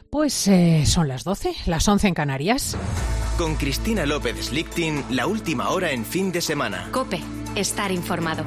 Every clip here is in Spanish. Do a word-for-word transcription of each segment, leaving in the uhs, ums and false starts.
Pues eh, son las doce, las once en Canarias. Con Cristina López Slichting, la última hora en fin de semana. COPE, estar informado.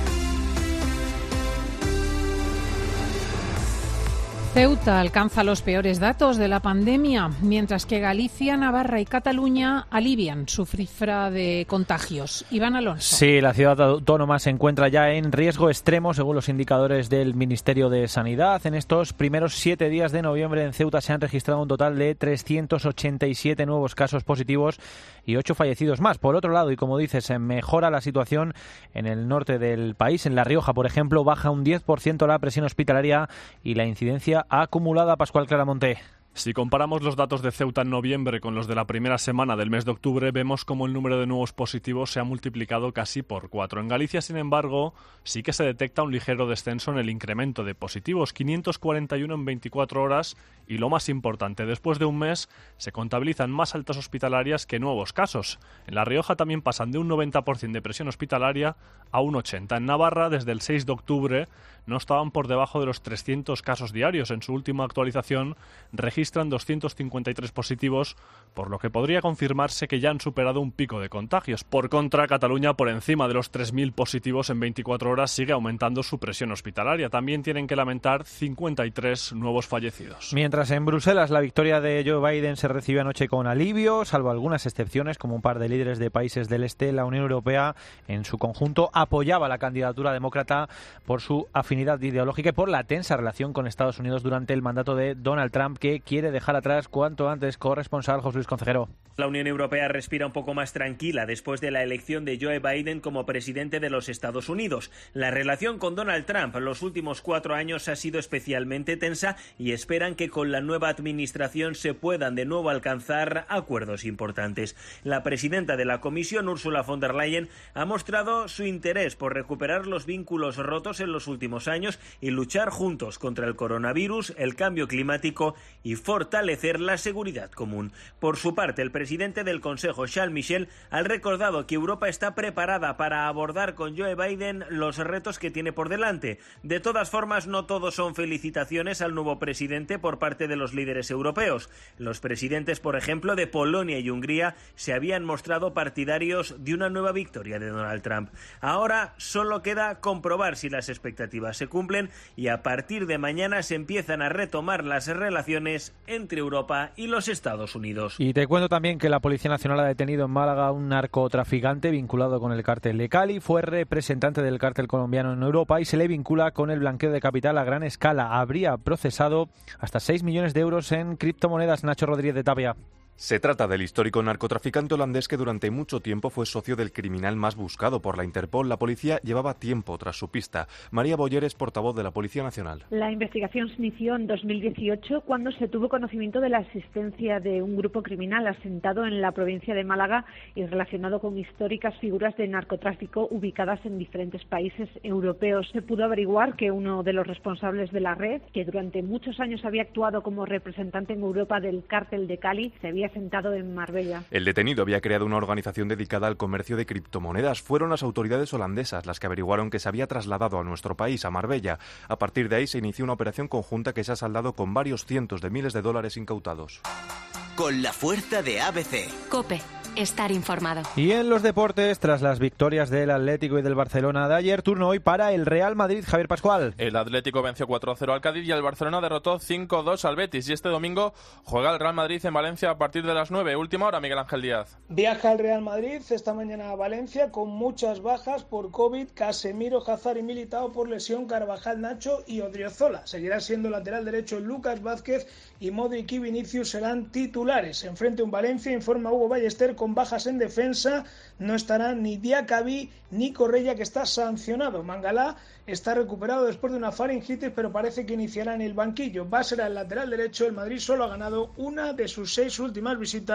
Ceuta alcanza los peores datos de la pandemia, mientras que Galicia, Navarra y Cataluña alivian su cifra de contagios. Iván Alonso. Sí, la ciudad autónoma se encuentra ya en riesgo extremo, según los indicadores del Ministerio de Sanidad. En estos primeros siete días de noviembre en Ceuta se han registrado un total de trescientos ochenta y siete nuevos casos positivos y ocho fallecidos más. Por otro lado, y como dices, se mejora la situación en el norte del país. En La Rioja, por ejemplo, baja un diez por ciento la presión hospitalaria y la incidencia acumulada. Pascual Claramonte. Si comparamos los datos de Ceuta en noviembre con los de la primera semana del mes de octubre, vemos como el número de nuevos positivos se ha multiplicado casi por cuatro. En Galicia, sin embargo, sí que se detecta un ligero descenso en el incremento de positivos, quinientos cuarenta y uno en veinticuatro horas, y lo más importante, después de un mes se contabilizan más altas hospitalarias que nuevos casos. En La Rioja también pasan de un noventa por ciento de presión hospitalaria a un ochenta por ciento. En Navarra, desde el seis de octubre, no estaban por debajo de los trescientos casos diarios. En su última actualización registran doscientos cincuenta y tres positivos, por lo que podría confirmarse que ya han superado un pico de contagios. Por contra, Cataluña, por encima de los tres mil positivos en veinticuatro horas, sigue aumentando su presión hospitalaria. También tienen que lamentar cincuenta y tres nuevos fallecidos. Mientras en Bruselas la victoria de Joe Biden se recibió anoche con alivio, salvo algunas excepciones, como un par de líderes de países del este, la Unión Europea en su conjunto apoyaba la candidatura demócrata por su afinidad ideológica y por la tensa relación con Estados Unidos durante el mandato de Donald Trump, que quiere dejar atrás cuanto antes. Corresponsal José Luis Concejero. La Unión Europea respira un poco más tranquila después de la elección de Joe Biden como presidente de los Estados Unidos. La relación con Donald Trump en los últimos cuatro años ha sido especialmente tensa y esperan que con la nueva administración se puedan de nuevo alcanzar acuerdos importantes. La presidenta de la Comisión, Ursula von der Leyen, ha mostrado su interés por recuperar los vínculos rotos en los últimos años y luchar juntos contra el coronavirus, el cambio climático y fortalecer la seguridad común. Por su parte, el presidente presidente del Consejo, Charles Michel, ha recordado que Europa está preparada para abordar con Joe Biden los retos que tiene por delante. De todas formas, no todos son felicitaciones al nuevo presidente por parte de los líderes europeos. Los presidentes, por ejemplo, de Polonia y Hungría se habían mostrado partidarios de una nueva victoria de Donald Trump. Ahora solo queda comprobar si las expectativas se cumplen y a partir de mañana se empiezan a retomar las relaciones entre Europa y los Estados Unidos. Y te cuento también que la Policía Nacional ha detenido en Málaga a un narcotraficante vinculado con el cártel de Cali. Fue representante del cártel colombiano en Europa y se le vincula con el blanqueo de capital a gran escala. Habría procesado hasta seis millones de euros en criptomonedas. Nacho Rodríguez de Tapia. Se trata del histórico narcotraficante holandés que durante mucho tiempo fue socio del criminal más buscado por la Interpol. La policía llevaba tiempo tras su pista. María Boyer es portavoz de la Policía Nacional. La investigación se inició en dos mil dieciocho cuando se tuvo conocimiento de la existencia de un grupo criminal asentado en la provincia de Málaga y relacionado con históricas figuras de narcotráfico ubicadas en diferentes países europeos. Se pudo averiguar que uno de los responsables de la red, que durante muchos años había actuado como representante en Europa del cártel de Cali, se había sentado en Marbella. El detenido había creado una organización dedicada al comercio de criptomonedas. Fueron las autoridades holandesas las que averiguaron que se había trasladado a nuestro país, a Marbella. A partir de ahí se inició una operación conjunta que se ha saldado con varios cientos de miles de dólares incautados. Con la fuerza de A B C. COPE. Estar informado. Y en los deportes, tras las victorias del Atlético y del Barcelona de ayer, turno hoy para el Real Madrid. Javier Pascual. El Atlético venció cuatro a cero al Cádiz y el Barcelona derrotó cinco a dos al Betis. Y este domingo juega el Real Madrid en Valencia a partir de las nueve. Última hora, Miguel Ángel Díaz. Viaja el Real Madrid esta mañana a Valencia con muchas bajas por COVID. Casemiro, Hazard y Militao por lesión. Carvajal, Nacho y Odriozola. Seguirá siendo lateral derecho Lucas Vázquez y Modric y Vinicius serán titulares. Enfrente un Valencia, informa Hugo Ballester, con bajas en defensa. No estarán ni Diacabí ni Correia, que está sancionado. Mangalá está recuperado después de una faringitis, pero parece que iniciará en el banquillo. Va a ser el lateral derecho. El Madrid solo ha ganado una de sus seis últimas visitas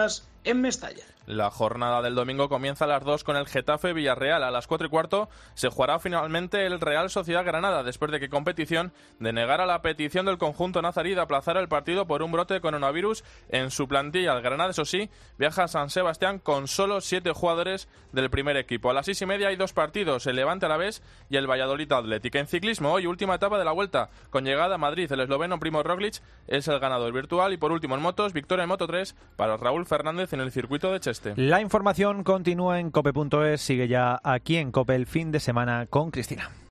en Mestalla. La jornada del domingo comienza a las dos con el Getafe Villarreal. A las cuatro y cuarto se jugará finalmente el Real Sociedad Granada, después de que Competición denegara la petición del conjunto nazarí de aplazar el partido por un brote de coronavirus en su plantilla. El Granada, eso sí, viaja a San Sebastián con solo siete jugadores del primer equipo. A las seis y media hay dos partidos, el Levante Alavés y el Valladolid Athletic. En ciclismo, hoy última etapa de la Vuelta, con llegada a Madrid. El esloveno Primo Roglic es el ganador virtual. Y por último en motos, victoria en Moto tres para Raúl Fernández en el circuito de Cheste. La información continúa en cope punto es. Sigue ya aquí en COPE el fin de semana con Cristina.